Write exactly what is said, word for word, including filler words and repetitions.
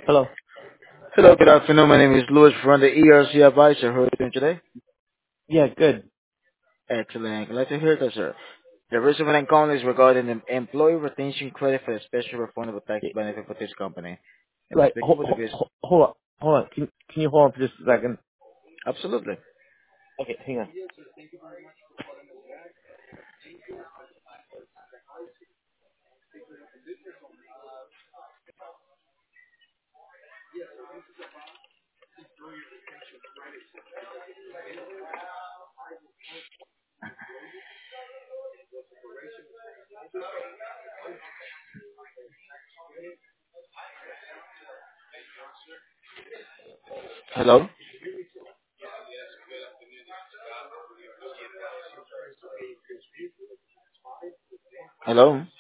Hello. Hello, good afternoon. My name is Louis from the E R C Advisor. How are you doing today? Yeah, good. Excellent. Glad to hear that, sir. The reason why I'm calling is regarding the employee retention credit for a special refundable tax Y- benefit for this company. Am I Right. speaking Hold, with the business? hold, hold on. Hold on. Can, can you hold on for just a second? Absolutely. Okay, hang on. Hello? Hello?